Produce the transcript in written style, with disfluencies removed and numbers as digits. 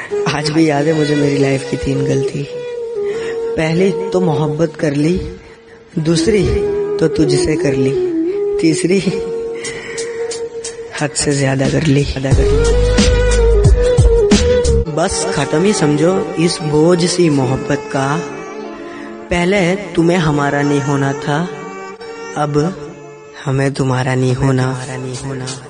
आज भी याद है मुझे मेरी लाइफ की 3 गलती। पहली तो मोहब्बत कर ली, दूसरी तो तुझसे कर ली, तीसरी हद से ज्यादा कर ली। बस खत्म ही समझो इस बोझ सी मोहब्बत का। पहले तुम्हें हमारा नहीं होना था, अब हमें तुम्हारा नहीं होना।